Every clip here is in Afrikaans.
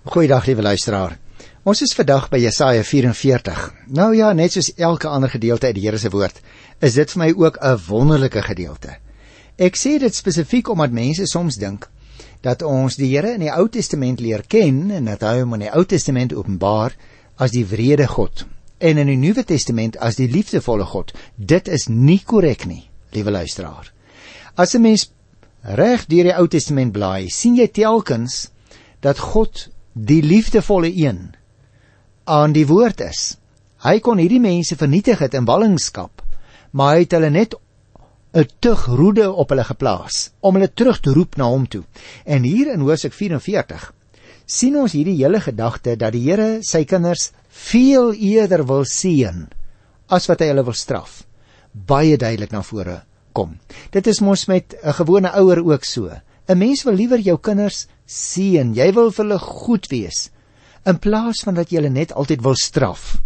Goeiedag, liewe luisteraar. Ons is vandag by Jesaja 44. Nou ja, net soos elke ander gedeelte uit die Here se woord, is dit vir my ook 'n wonderlike gedeelte. Ek sê dit spesifiek omdat mense soms dink dat ons die Here in die Ou Testament leer ken en dat hy hom in die Ou Testament openbaar as die wrede God en in die Nuwe Testament as die liefdevolle God. Dit is nie korrek nie, liewe luisteraar. As 'n mens reg deur die Ou Testament blaai, sien jy telkens dat God die liefdevolle een aan die woord is. Hy kon hierdie mense vernietig het in ballingskap, maar hy het hulle net 'n tugroede op hulle geplaas, om hulle terug te roep na hom toe. En hier in Hoofstuk 44 sien ons hierdie hele gedagte dat die Here sy kinders veel eerder wil seën as wat hy hulle wil straf, baie duidelik na vore kom. Dit is mos met 'n gewone ouer ook so. 'n Mens wil liewer jou kinders seën, jy wil vir hulle goed wees, in plaas van dat jy hulle net altyd wil straf.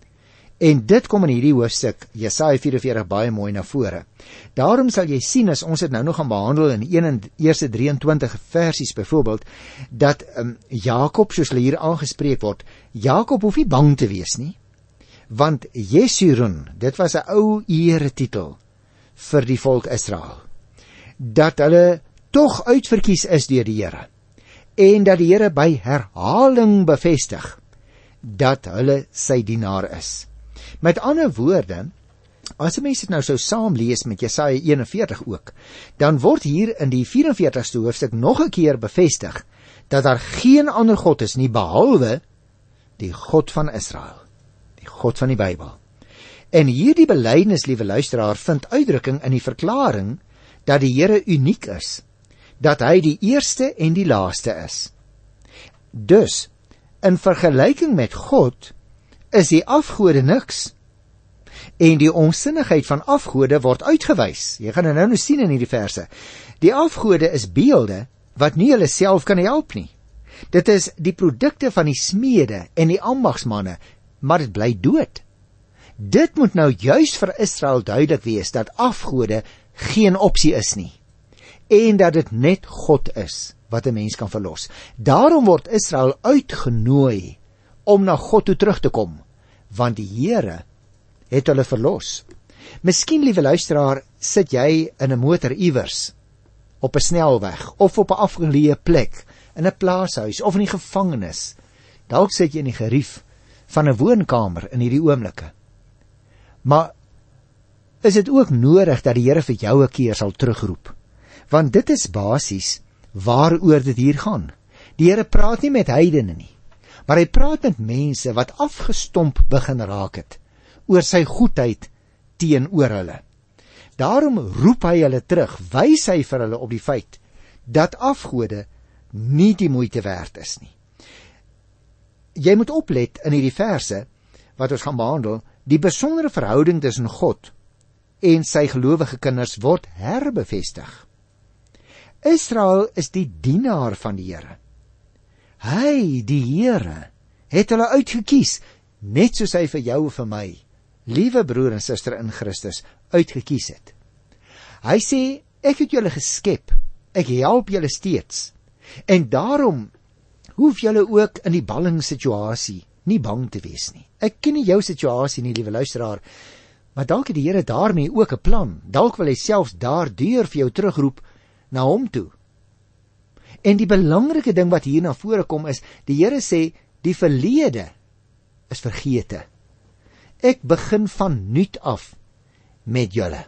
En dit kom in hierdie hoofstuk, Jesaja 44, baie mooi na vore. Daarom sal jy sien, as ons dit nou nog gaan behandel in eerste 23 versies byvoorbeeld, dat Jakob, soos hulle hier aangespreek word, Jakob hoef nie bang te wees nie, want Jeshurun, dit was 'n ou eretitel vir die volk Israel, dat hulle tog uitverkies is deur die Here, en dat die Here by herhaling bevestig dat hulle sy dienaar is. Met ander woorde, as 'n mens dit nou sou saam lees met Jesaja 41 ook, dan word hier in die 44ste hoofstuk nog 'n keer bevestig dat daar geen ander God is nie behalwe die God van Israel, die God van die Bybel. En hierdie belydenis, liewe luisteraar, vind uitdrukking in die verklaring dat die Here uniek is, dat hy die eerste en die laaste is. Dus, in vergelyking met God, is die afgode niks. En die onsinnigheid van afgode word uitgewys. Jy gaan dit nou sien in hierdie verse. Die afgode is beelde wat nie hulle self kan help nie. Dit is die produkte van die smede en die ambagsmanne, maar dit bly dood. Dit moet nou juis vir Israel duidelik wees dat afgode geen opsie is nie, en dat dit net God is wat 'n mens kan verlos. Daarom word Israel uitgenooi om na God toe terug te kom, want die Here het hulle verlos. Miskien, liewe luisteraar, sit jy in 'n motor iewers, op 'n snelweg, of op 'n afgeleë plek, in 'n plaashuis, of in die gevangenis. Dalk sit jy in die gerief van 'n woonkamer in hierdie oomblikke. Maar is dit ook nodig dat die Here vir jou 'n keer sal terugroep? Want dit is basies waaroor dit hier gaan. Die Here praat nie met heidene nie, maar hy praat met mense wat afgestomp begin raak het oor sy goedheid teenoor hulle. Daarom roep hy hulle terug, wys hy vir hulle op die feit dat afgode nie die moeite werd is nie. Jy moet oplet in hierdie verse wat ons gaan behandel, die besondere verhouding tussen God en sy gelowige kinders word herbevestig. Israel is die dienaar van die Here. Hy, die Here, het hulle uitgekies, net soos hy vir jou en vir my, liewe broer en suster in Christus, uitgekies het. Hy sê, ek het julle geskep, ek help julle steeds, en daarom hoef julle ook in die ballingssituasie nie bang te wees nie. Ek ken nie jou situasie nie, liewe luisteraar, maar dalk het die Here daarmee ook 'n plan. Dalk wil hy selfs daardeur vir jou terugroep na hom toe. En die belangrike ding wat hier na vore kom is, die Here sê, die verlede is vergete. Ek begin van nuut af met julle.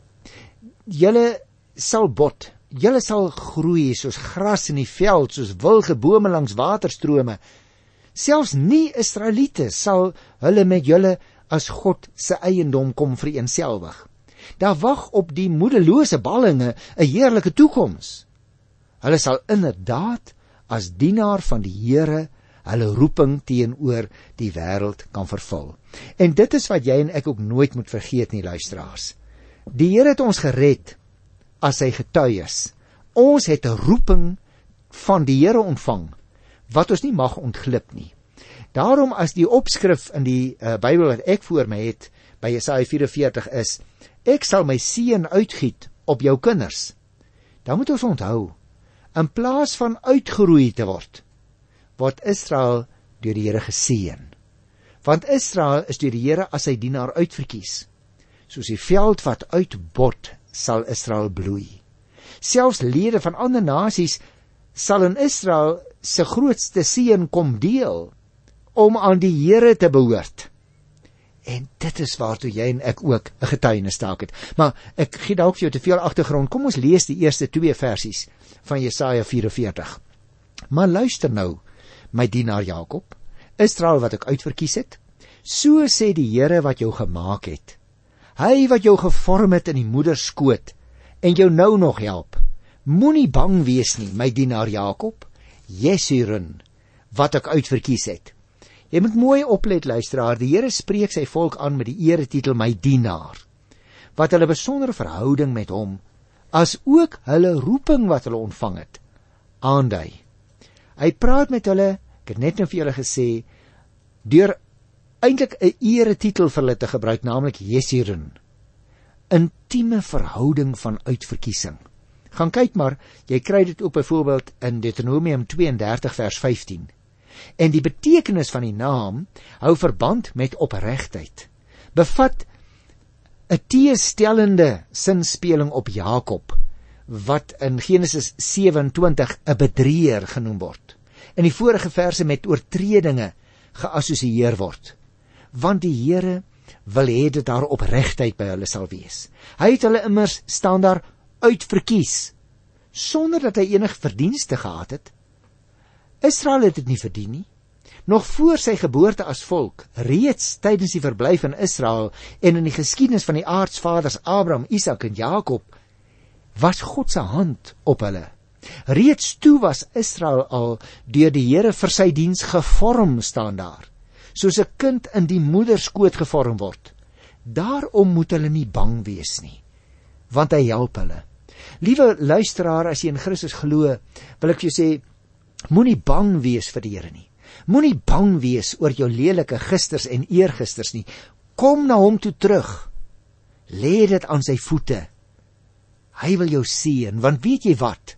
Julle sal bot, julle sal groei soos gras in die veld, soos wilge bome langs waterstrome. Selfs nie-Israeliete sal hulle met julle as God se eiendom kom vereenselwig. Daar wag op die moedelose ballinge 'n heerlike toekoms. Hulle sal inderdaad as dienaar van die Here hulle roeping teenoor die wêreld kan vervul. En dit is wat jy en ek ook nooit moet vergeet nie, luisteraars. Die Here het ons gered as sy getuies. Ons het 'n roeping van die Here ontvang wat ons nie mag ontglip nie. Daarom as die opskrif in die Bybel wat ek voor my het by Jesaja 44 is, ek sal my seën uitgiet op jou kinders. Dan moet ons onthou, in plaas van uitgeroei te word, word Israel deur die Here geseën. Want Israel is deur die Here as sy dienaar uitverkies. Soos die veld wat uitbot, sal Israel bloei. Selfs lede van ander nasies sal in Israel se grootste seën kom deel, om aan die Here te behoort. En dit is waartoe jy en ek ook 'n getuienisstak het. Maar ek gee dalk vir jou te veel agtergrond. Kom ons lees die eerste 2 versies van Jesaja 44. Maar luister nou, my dienaar Jakob, Israel wat ek uitverkies het, so sê die Here wat jou gemaak het. Hy wat jou gevorm het in die moeder skoot en jou nou nog help. Moenie bang wees nie, my dienaar Jakob, Jesirun, wat ek uitverkies het. Jy moet mooi oplet, luisteraar, die Here spreek sy volk aan met die eretitel my dienaar, wat hulle besondere verhouding met hom, as ook hulle roeping wat hulle ontvang het, aandui. Hy praat met hulle, ek het net nou vir julle gesê, deur eintlik 'n eretitel vir hulle te gebruik, naamlik Jesirun, intieme verhouding van uitverkiesing. Gaan kyk maar, jy kry dit ook byvoorbeeld in Deuteronomium 32 vers 15. En die betekenis van die naam hou verband met opregtheid. Bevat 'n teestellende sinspeling op Jakob, wat in Genesis 27 'n bedrieër genoem word. In die vorige verse met oortredinge geassosieer word. Want die Here wil hê dat daar opregtheid by hulle sal wees. Hy het hulle immers staan daar uitverkies, sonder dat hy enige verdienste gehad het. Israel het dit nie verdien nie. Nog voor sy geboorte as volk, reeds tydens die verblyf in Israel en in die geskiedenis van die aartsvaders Abraham, Isak en Jakob, was God se hand op hulle. Reeds toe was Israel al deur die Here vir sy diens gevorm, staan daar, soos 'n kind in die moederskoot gevorm word. Daarom moet hulle nie bang wees nie, want hy help hulle. Liewe luisteraar, as jy in Christus glo, wil ek jou sê, moenie bang wees vir die Here nie. Moenie bang wees oor jou lelike gisters en eergisters nie. Kom na hom toe terug. Lê dit aan sy voete. Hy wil jou seën, want weet jy wat?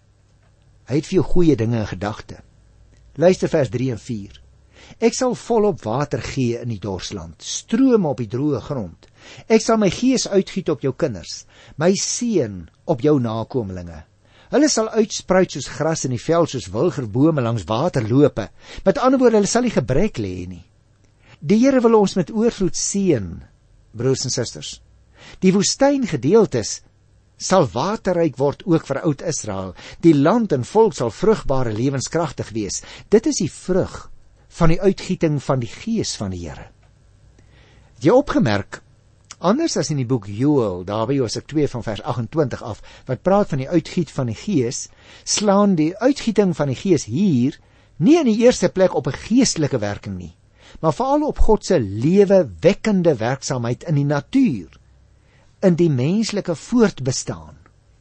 Hy het vir jou goeie dinge in gedagte. Luister vers 3 en 4. Ek sal volop water gee in die dorsland, strome op die droë grond. Ek sal my gees uitgiet op jou kinders, my seën op jou nakomelinge. Hulle sal uitspruit soos gras in die veld, soos wilgerbome langs waterlope. Met ander woorde, hulle sal nie gebrek lê nie. Die Here wil ons met oorvloed seën, broers en susters. Die woestyngedeeltes sal waterryk word ook vir oud Israel. Die land en volk sal vrugbare, lewenskragtig wees. Dit is die vrug van die uitgieting van die gees van die Here. Het jy opgemerk, anders as in die boek Joël, daar by Hosea 2 van vers 28 af, wat praat van die uitgiet van die gees, slaan die uitgieting van die gees hier nie in die eerste plek op 'n geestelike werking nie, maar veral op God se lewewekkende werksaamheid in die natuur, in die menslike voortbestaan.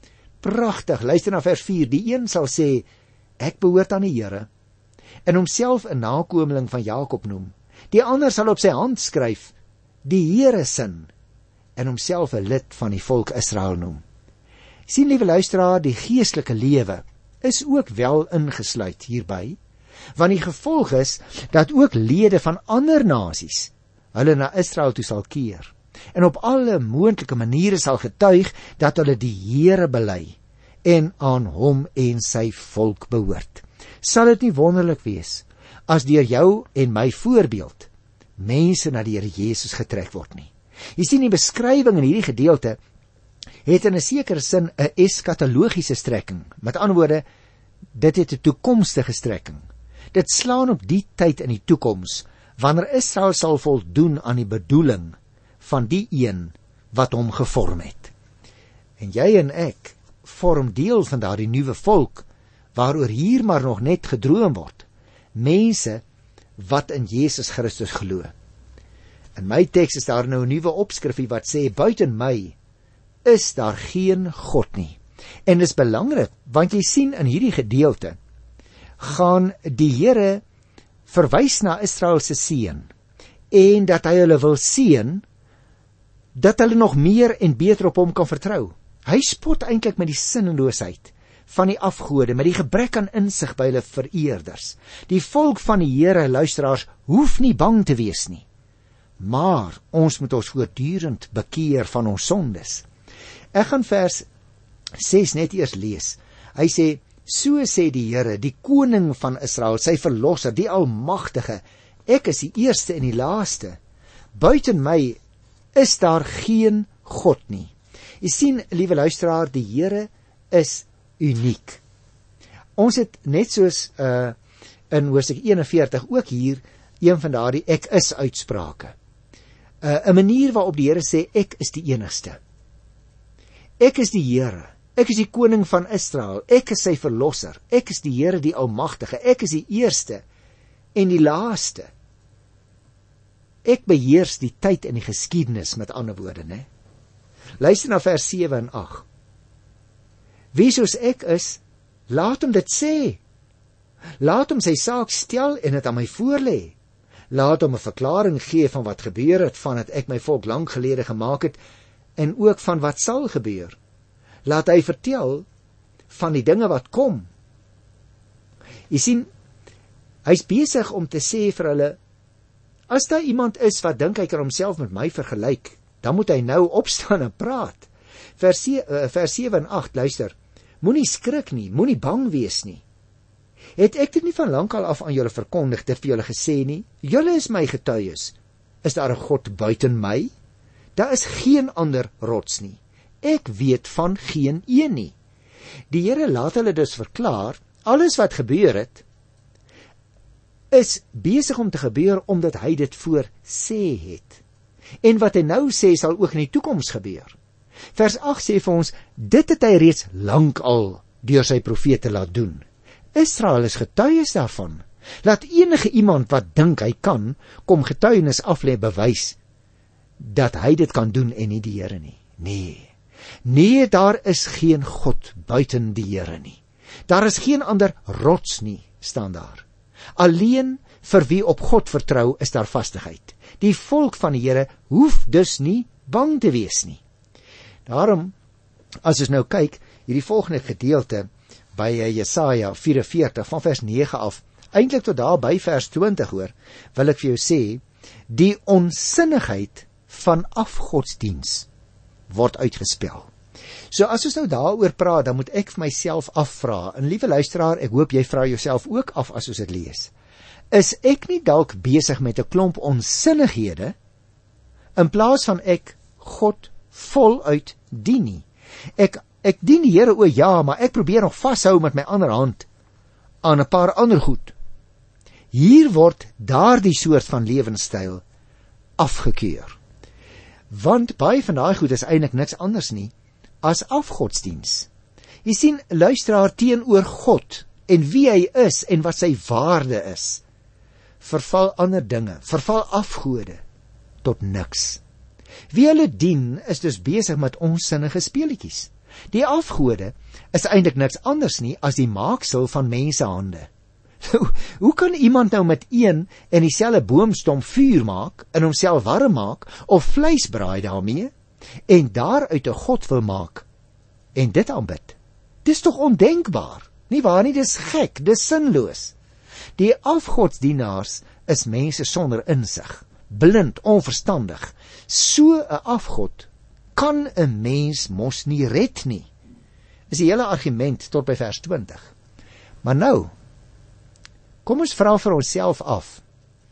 Pragtig, luister na vers 4, die een sal sê, ek behoort aan die Here, en homself 'n nakomeling van Jakob noem. Die ander sal op sy hand skryf, die Here sin, en homself 'n lid van die volk Israel noem. Sien, liewe luisteraar, die geestelike lewe is ook wel ingesluit hierby, want die gevolg is dat ook lede van ander nasies hulle na Israel toe sal keer, en op alle moontlike maniere sal getuig dat hulle die Here bely en aan hom en sy volk behoort. Sal dit nie wonderlik wees as deur jou en my voorbeeld mense na die Here Jesus getrek word nie? Jy sien, die beskrywing in hierdie gedeelte het in 'n sekere sin 'n eskatologiese strekking. Met ander woorde, dit het 'n toekomstige strekking. Dit slaan op die tyd in die toekoms, wanneer Israel sal voldoen aan die bedoeling van die een wat hom gevorm het. En jy en ek vorm deel van daardie nuwe volk, waaroor hier maar nog net gedroom word. Mense wat in Jesus Christus glo. In my teks is daar nou 'n nuwe opskrifie wat sê, buiten my is daar geen God nie. En dis belangrik, want jy sien in hierdie gedeelte, gaan die Here verwys na Israel se seën, en dat hy hulle wil seën, dat hulle nog meer en beter op hom kan vertrou. Hy spot eintlik met die sinneloosheid van die afgode, met die gebrek aan insig by hulle vereerders. Die volk van die Here, luisteraars, hoef nie bang te wees nie. Maar ons moet ons voortdurend bekeer van ons sondes. Ek gaan vers 6 net eers lees. Hy sê, so sê die Here, die koning van Israel, sy verlosser, die almagtige, ek is die eerste en die laaste. Buiten my is daar geen God nie. Jy sien, liewe luisteraar, die Here is uniek. Ons het net soos in Hosea 41 ook hier een van daardie ek is uitsprake. 'n manier waarop die Here sê ek is die enigste. Ek is die Here. Ek is die koning van Israel. Ek is sy verlosser. Ek is die Here die almagtige. Ek is die eerste en die laaste. Ek beheers die tyd en die geskiedenis, met ander woorde, né? Luister na vers 7 en 8. Wie soos ek is, laat hom dit sê. Laat hom sy saak stel en dit aan my voorlê. Laat hom 'n verklaring gee van wat gebeur het, van dat ek my volk lank gelede gemaak het, en ook van wat sal gebeur. Laat hy vertel van die dinge wat kom. Jy sien, hy's besig om te sê vir hulle, as daar iemand is wat dink hy kan homself met my vergelyk, dan moet hy nou opstaan en praat. Vers 7 en 8, luister, moenie skrik nie, moenie bang wees nie. Het ek dit nie van lankal af aan julle verkondig, dit vir julle gesê nie? Julle is my getuies. Is daar 'n God buiten my? Daar is geen ander rots nie. Ek weet van geen een nie. Die Here laat hulle dus verklaar, alles wat gebeur het, is besig om te gebeur omdat hy dit voorsê het. En wat hy nou sê sal ook in die toekoms gebeur. Vers 8 sê vir ons, dit het hy reeds lank al deur sy profete laat doen. Israel is getuies daarvan. Laat enige iemand wat dink hy kan, kom getuienis aflê bewys dat hy dit kan doen en nie die Here nie. Nee, daar is geen God buiten die Here nie. Daar is geen ander rots nie, staan daar. Alleen vir wie op God vertrou is daar vastigheid. Die volk van die Here hoef dus nie bang te wees nie. Daarom, as ons nou kyk, hierdie volgende gedeelte by Jesaja 44 van vers 9 af, eintlik tot daar by vers 20 hoor, wil ek vir jou sê, die onsinnigheid van afgodsdiens word uitgespel. So as ons nou daaroor praat, dan moet ek vir myself afvra, en liewe luisteraar, ek hoop jy vra jouself ook af as ons dit lees. Is ek nie dalk besig met 'n klomp onsinnighede, in plaas van ek God voluit dien nie? Ek dien die Here, o ja, maar ek probeer nog vashou met my ander hand aan 'n paar ander goed. Hier word daardie soort van lewenstyl afgekeur. Want baie van daai goed is eintlik niks anders nie as afgodsdiens. Jy sien, luisteraar, teenoor God en wie hy is en wat sy waarde is, verval ander dinge, verval afgode tot niks. Wie hulle dien is dus besig met onsinnige speletjies. Die afgode is eintlik niks anders nie as die maaksel van mensehande. Hoe kan iemand nou met een en dieselfde boomstom vuur maak en homself warm maak of vleis braai daarmee en daaruit 'n god wil maak en dit aanbid? Dis tog ondenkbaar. Nie waar nie, dis gek, dis sinloos. Die afgodsdienaars is mense sonder insig, blind, onverstandig. So 'n afgod kan 'n mens mos nie red nie. Is die hele argument tot by vers 20. Maar nou, kom ons vra vir onsself af,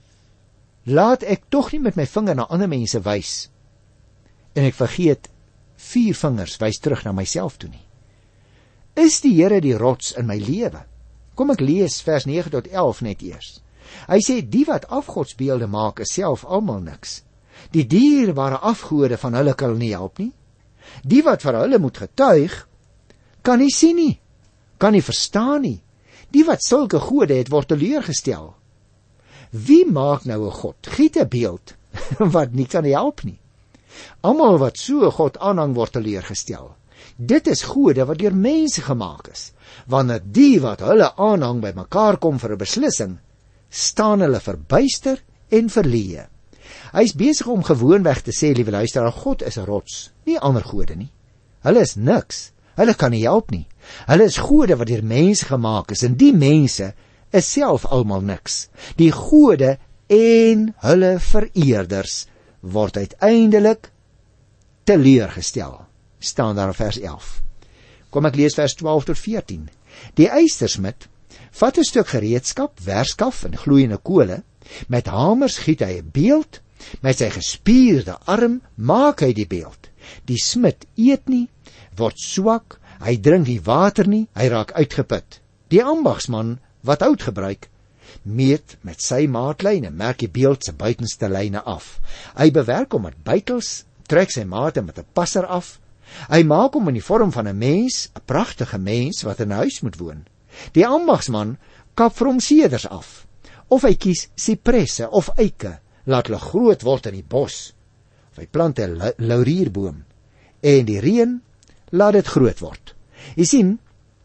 laat ek tog nie met my vinger na ander mense wys, en ek vergeet 4 vingers wys terug na myself toe nie. Is die Here die rots in my lewe? Kom ek lees vers 9 tot 11 net eers. Hy sê, die wat afgodsbeelde maak is self almal niks. Die dierbare afgode van hulle kan nie help nie. Die wat vir hulle moet getuig, kan nie sien nie, kan nie verstaan nie. Die wat sulke gode het, word teleurgestel. Wie maak nou 'n god? Giet 'n beeld wat nie kan help nie. Almal wat so 'n god aanhang, word teleurgestel. Dit is gode wat deur mense gemaak is. Wanneer die wat hulle aanhang by mekaar kom vir 'n beslissing, staan hulle verbuister en verleë. Hy is besig om gewoonweg te sê, liewe luisteraar, God is 'n rots, nie ander gode nie. Hulle is niks, hulle kan nie help nie. Hulle is gode wat deur mense gemaak is, en die mense is self almal niks. Die gode en hulle vereerders word uiteindelik teleurgestel, staan daar in vers 11. Kom ek lees vers 12 tot 14. Die eystersmid vat 'n stuk gereedskap, werskaf en gloeiende kole, met hamers giet hy 'n beeld, met sy gespierde arm maak hy die beeld. Die smid eet nie, word swak, hy drink nie water nie, hy raak uitgeput. Die ambagsman wat hout gebruik, meet met sy maatlyne, merk die beeld se buitenste lyne af. Hy bewerk hom met bytels, trek sy mate met 'n passer af. Hy maak hom in die vorm van 'n mens, 'n pragtige mens wat in 'n huis moet woon. Die ambagsman kap vir hom seders af, of hy kies sipresse of eike, laat hulle groot word in die bos, of hy plant 'n laurierboom, en die reën laat dit groot word. Jy sien,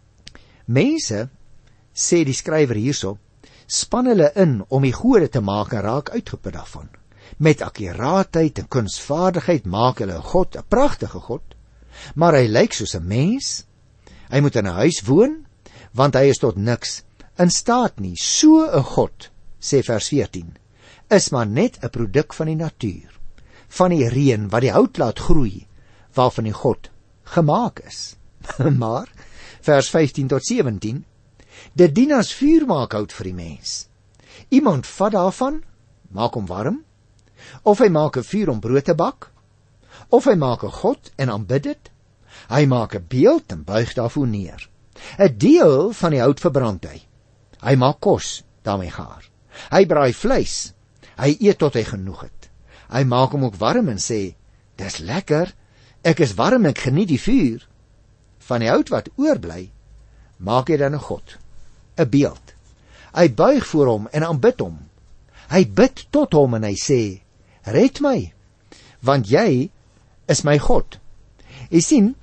mense, sê die skrywer hierso, span hulle in om die gode te maak en raak uitgeput daarvan. Met akkuraatheid en kunsvaardigheid maak hulle 'n God, 'n pragtige God, maar hy lyk soos 'n mens. Hy moet in 'n huis woon, want hy is tot niks in staat nie. So 'n God, sê vers 14, is maar net 'n produk van die natuur, van die reën wat die hout laat groei, waarvan die God gemaak is. Maar, vers 15 tot 17, dit dien as vuurmaakhout vir die mens. Iemand vat daarvan, maak hom warm, of hy maak 'n vuur om brood te bak, of hy maak 'n God en aanbid dit, hy maak 'n beeld en buig daarvoor neer. 'n Deel van die hout verbrand hy maak kos daarmee gaar, hy braai vleis, hy eet tot hy genoeg het, hy maak hom ook warm en sê, dis lekker, ek is warm, ek geniet die vuur. Van die hout wat oorbly, maak hy dan 'n God, 'n beeld. Hy buig voor hom en aanbid hom. Hy bid tot hom en hy sê, red my, want jy is my God. Jy sien,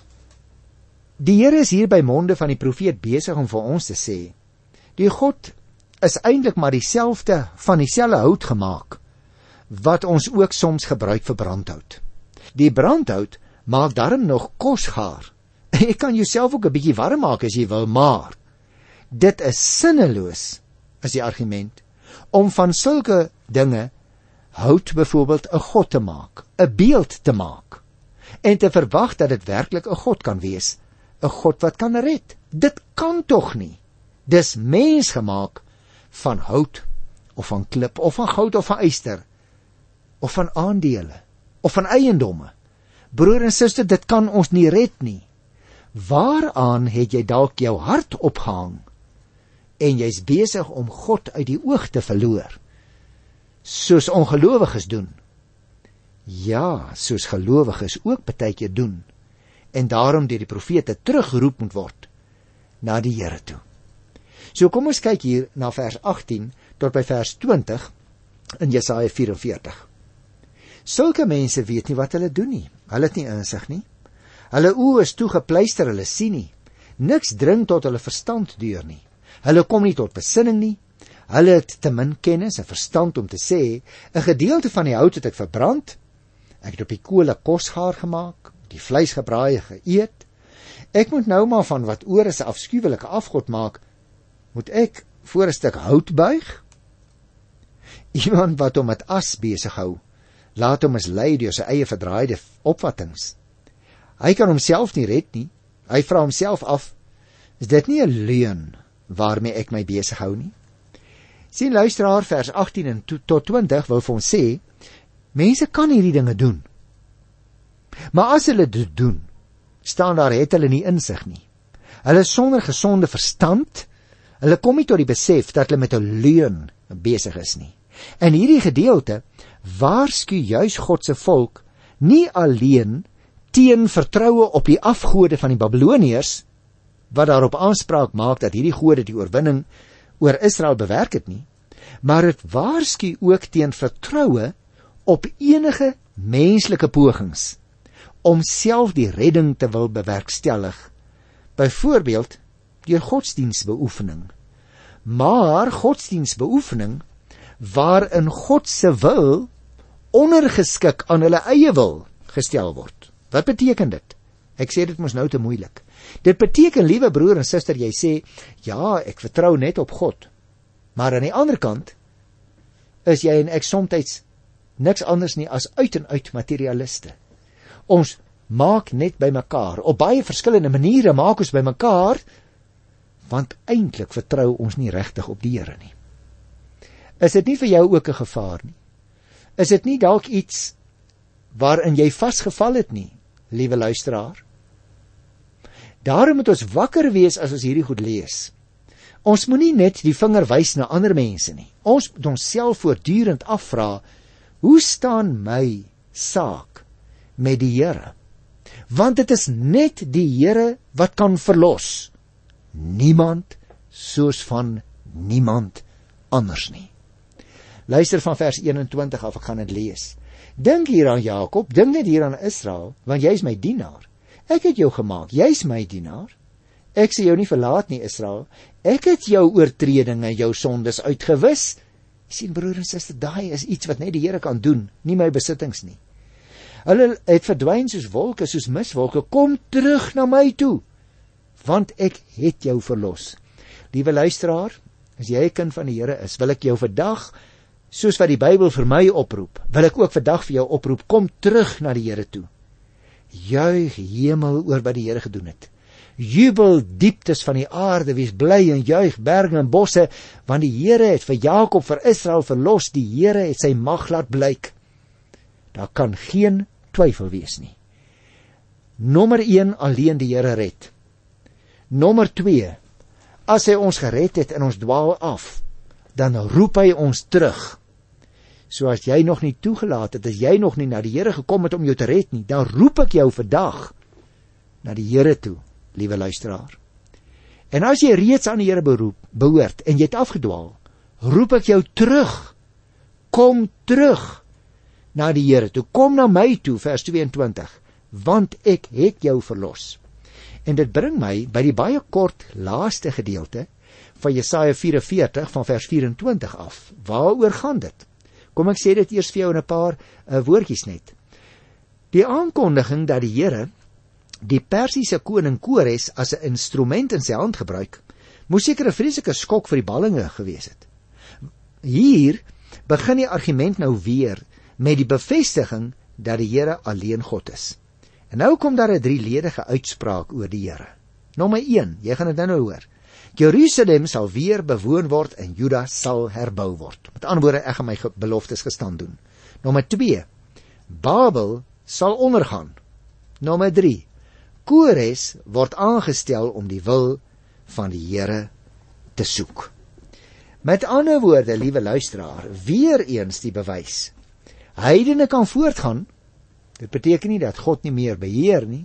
die Here is hier by monde van die profeet besig om vir ons te sê, die God is eintlik maar dieselfde van dieselfde hout gemaak, wat ons ook soms gebruik vir brandhout. Die brandhout maak darm nog kos gaar. Jy kan jouself ook 'n bietjie warm maak as jy wil, maar dit is sinneloos, is die argument, om van sulke dinge, hout byvoorbeeld, 'n God te maak, 'n beeld te maak, en te verwag dat dit werklik 'n God kan wees, 'n God wat kan red. Dit kan tog nie. Dis mensgemaak van hout, of van klip, of van goud, of van yster, of van aandele, of van eiendomme. Broer en suster, dit kan ons nie red nie. Waaraan het jy dalk jou hart opgehang, en jy's besig om God uit die oog te verloor, soos ongelowiges doen? Ja, soos gelowiges ook baie keer doen, en daarom deur die profete teruggeroep moet word na die Here toe. So kom ons kyk hier na vers 18 tot by vers 20 in Jesaja 44. Sulke mense weet nie wat hulle doen nie. Hulle het nie insig nie. Hulle oë is toegepluister, hulle sien nie. Niks dring tot hulle verstand deur nie. Hulle kom nie tot besinning nie. Hulle het te min kennis en verstand om te sê, 'n gedeelte van die hout het ek verbrand, ek het op die kole kos gaar gemaak, die vleis gebraai en geëet. Ek moet nou maar van wat oor is 'n afskuwelike afgod maak, moet ek voor 'n stuk hout buig? Iemand wat hom met as besig hou, laat hom mislei deur sy eie verdraaide opvattings. Hy kan homself nie red nie. Hy vra homself af, is dit nie 'n leuen waarmee ek my besig hou nie? Sien luisteraar, vers 18 en tot 20 wil vir ons sê, mense kan hierdie dinge doen. Maar as hulle dit doen, staan daar, het hulle nie insig nie. Hulle is sonder gesonde verstand, hulle kom nie tot die besef dat hulle met 'n leuen besig is nie. En hierdie gedeelte waarsku juis God se volk nie alleen teen vertroue op die afgode van die Babiloniërs, wat daarop aanspraak maak dat hierdie gode die oorwinning oor Israel bewerk het nie, maar het waarsku ook teen vertroue op enige menslike pogings om self die redding te wil bewerkstellig, byvoorbeeld deur godsdienstbeoefening. Maar godsdienstbeoefening waarin God se wil ondergeskik aan hulle eie wil gestel word. Wat beteken dit? Ek sê dit mos nou te moeilik. Dit beteken, liewe broer en suster, jy sê, ja, ek vertrou net op God. Maar aan die ander kant is jy en ek soms niks anders nie as uit en uit materialiste. Ons maak net by mekaar, op baie verskillende maniere maak ons by mekaar, want eintlik vertrou ons nie regtig op die Here nie. Is dit nie vir jou ook 'n gevaar nie? Is dit nie dalk iets waarin jy vasgeval het nie, liewe luisteraar? Daarom moet ons wakker wees as ons hierdie goed lees. Ons moenie net die vinger wys na ander mense nie. Ons moet onsself voortdurend afvra, hoe staan my saak met die Here? Want dit is net die Here wat kan verlos. Niemand soos van niemand anders nie. Luister van vers 21 af, ek gaan dit lees. Dink hier aan Jakob, dink net hier aan Israel, want jy is my dienaar. Ek het jou gemaak, jy is my dienaar. Ek sal jou nie verlaat nie, Israel. Ek het jou oortredinge en jou sondes uitgewis. Jy sien, broer en suster, daai is iets wat net die Here kan doen, nie my besittings nie. Hulle het verdwyn soos wolke, soos miswolke. Kom terug na my toe, want ek het jou verlos. Liewe luisteraar, as jy 'n kind van die Here is, wil ek jou vandag, soos wat die Bybel vir my oproep, wil ek ook vandag vir jou oproep, kom terug na die Here toe. Juig hemel oor wat die Here gedoen het. Jubel dieptes van die aarde, wees bly en juig berge en bosse, want die Here het vir Jakob, vir Israel verlos, die Here het sy mag laat blyk. Daar kan geen twyfel wees nie. Nommer 1, alleen die Here red. Nommer 2, as hy ons gered het en ons dwaal af, dan roep hy ons terug. So as jy nog nie toegelaat het, as jy nog nie na die Here gekom het om jou te red nie, dan roep ek jou vandag na die Here toe, liewe luisteraar. En as jy reeds aan die Here behoort en jy het afgedwaal, roep ek jou terug. Kom terug na die Here toe. Kom na my toe, vers 22, want ek het jou verlos. En dit bring my by die baie kort laaste gedeelte van Jesaja 44 van vers 24 af. Waaroor gaan dit? Kom ek sê dit eers vir jou in 'n paar woordjies net. Die aankondiging dat die Here die Persiese koning Kores as 'n instrument in sy hand gebruik, moes seker 'n vreeslike skok vir die ballinge gewees het. Hier begin die argument nou weer met die bevestiging dat die Here alleen God is. En nou kom daar 'n drieledige uitspraak oor die Here. Nommer 1, jy gaan dit nou hoor. Jerusalem sal weer bewoon word en Juda sal herbou word. Met ander woorde, ek gaan my beloftes gestand doen. Nommer 2, Babel sal ondergaan. Nommer 3, Kores word aangestel om die wil van die Here te soek. Met ander woorde, liewe luisteraar, weer eens die bewys. Heidene kan voortgaan. Dit beteken nie dat God nie meer beheer nie.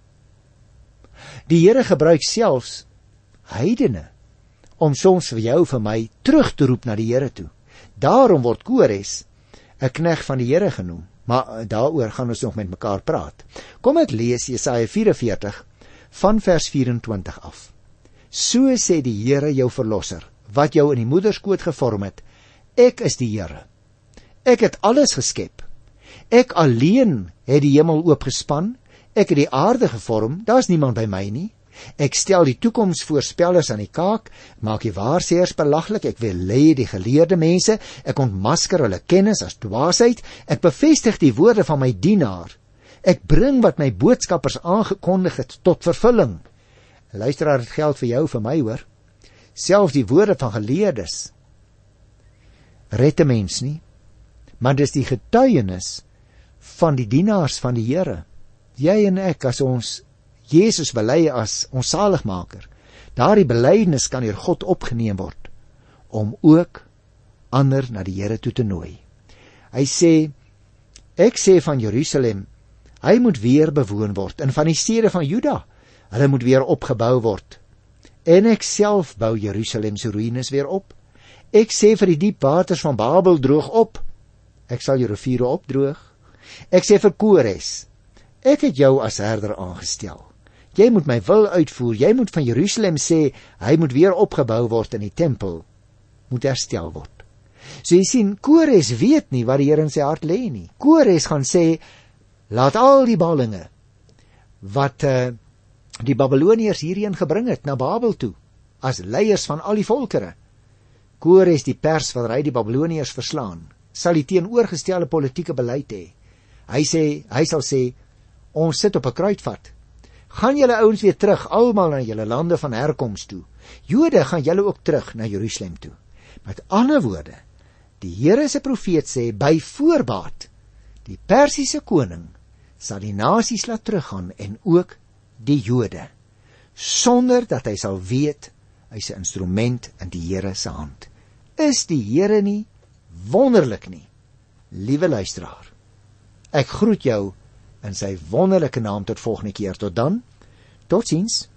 Die Here gebruik selfs heidene om soms vir jou, vir my, terug te roep na die Here toe. Daarom word Kores 'n knegt van die Here genoem. Maar daaroor gaan ons nog met mekaar praat. Kom ek lees Jesaja 44 van vers 24 af. So sê die Here jou verlosser, wat jou in die moederskoot gevorm het. Ek is die Here. Ek het alles geskep. Ek alleen het die hemel oopgespan. Ek het die aarde gevorm. Daar's niemand by my nie. Ek stel die toekomsvoorspellers aan die kaak, maak die waarsêers belaglik, ek weerlê die geleerde mense, ek ontmasker hulle kennis as dwaasheid, ek bevestig die woorde van my dienaar, ek bring wat my boodskappers aangekondig het tot vervulling. Luisteraar, dit geld vir jou, vir my hoor. Selfs die woorde van geleerdes red 'n mens nie, maar dis die getuienis van die dienaars van die Here. Jy en ek, as ons Jesus bely as ons saligmaker, daardie belydenis kan deur God opgeneem word, om ook ander na die Here toe te nooi. Hy sê, ek sê van Jerusalem, hy moet weer bewoon word, en van die stede van Juda, hulle moet weer opgebou word. En ek self bou Jerusalem se ruïnes weer op. Ek sê vir die diep waters van Babel, droog op. Ek sal jou riviere opdroog. Ek sê vir Kores, ek het jou as herder aangestel. Jy moet my wil uitvoer, jy moet van Jerusalem sê, hy moet weer opgebou word en die tempel moet herstel word. So jy sien, Kores weet nie wat die Here in sy hart lê nie. Kores gaan sê, laat al die ballinge wat die Babiloniërs hierheen gebring het, na Babel toe, as leiers van al die volkere. Kores die Pers, wanneer hy die Babiloniërs verslaan, sal die teenoorgestelde politieke beleid hê. Hy sal sê, ons sit op 'n kruitvat. Gaan julle ouens weer terug, almal na julle lande van herkoms toe. Jode, gaan julle ook terug na Jerusalem toe. Met ander woorde, die Here se profeet sê, by voorbaat, die Persiese koning sal die nasies laat teruggaan en ook die Jode, sonder dat hy sal weet, hy's 'n instrument in die Here se hand. Is die Here nie wonderlik nie, liewe luisteraar? Ek groet jou in sy wonderlike naam tot volgende keer. Tot dan, totsiens.